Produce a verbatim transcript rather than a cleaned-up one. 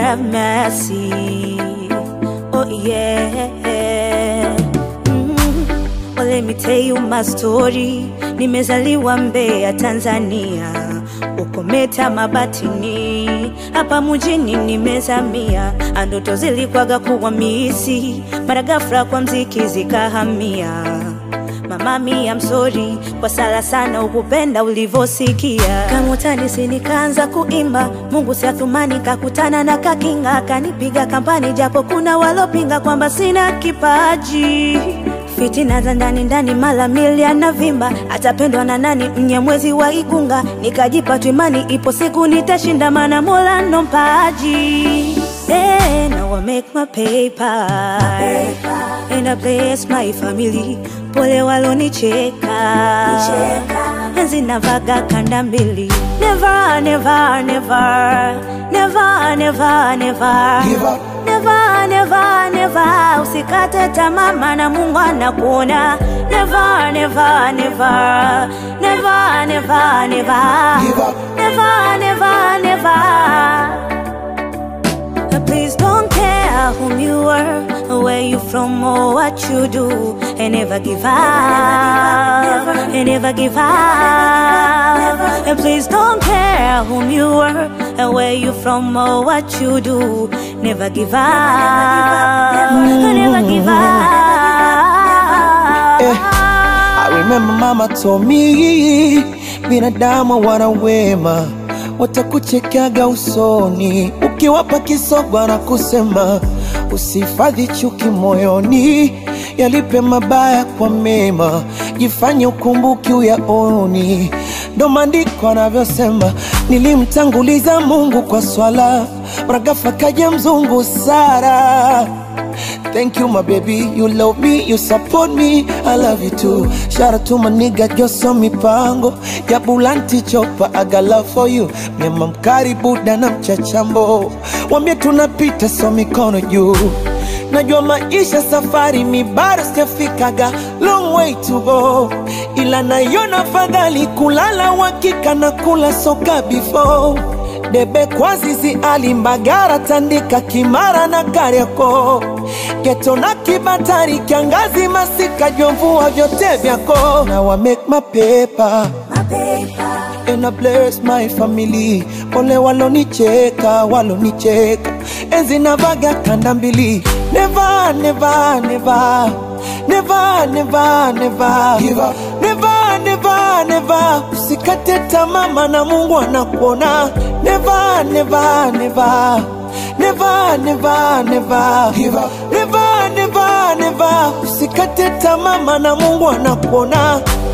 have mercy. Oh yeah. Mm. Well, let me tell you my story. Nimezaliwa Mbeya, Tanzania, Ukometa Mabatini. Hapa mjini nimezamia, ndoto zilikuwaga kuwa misi, mara ghafla kwa mziki zikahamia. Mama mi I'm sorry, kwa sala sana ukupenda ulivosikia. Kama utanisi nikaanza kuimba, Mungu si athumani kakutana na kakinga, kanipiga kampani japo kuna walopinga kwamba sina kipaji. Fitina za ndani ndani mala milia na vimba, atapendwa na nani mnyamwezi wa Igunga. Nikajipa tu imani ipo siku nitashinda, mana Mola ndo mpaji. Hey, now I make my paper, my paper. And I bless my family. Pole walonicheka, enzi navaga kanda mbili. Never, never, never, never, never, never give up. Never, never, never, usikate tamaa maana Mungu anakuona. Never, never, never, never, never, never give up. Never, never, never. Please don't care whom you are, where you from or what you do, and never give up, and never give up. And please don't care whom you are, and where you from or what you do, never give up, never give up. Eh, I remember mama told me, binadamu wana wema, watakuchekaga usoni ukiwapa kisogo na kusema usifadhi chuki moyoni. Yalipe mabaya kwa mema, jifanye ukumbuki uyaoni. Ndo maandiko yanavyosema, nilimtanguliza Mungu kwa swala, mragafa kaja mzungu Sara. Thank you my baby, you love me, you support me, I love you too. Shout out to my nigga Joso Mipango, ya Bulanti Chopa, I got love for you. Mnyama mkaribu na mchachambo, wambie tunapita so mikono juu. Najua maisha safari mi bado sijafikaga, long way to go. Ila naiona fadhali kulala wakika na kula soka before. Debe kwa zizi alimbagara tandika Kimara na Kariako. Geto na Kibatari kiangazi masika jomvua vyote vyako. Now I make my paper, My paper. And I bless my family. Pole walonicheka, walonicheka, enzi navaga kanda mbili. Never, never, never, never, never, never give up. Never, never, never, usikate tamaa maana Mungu anakuona. Never, never, never, never, never, never give up. Never, never, never, usikate tamaa maana Mungu anakuona.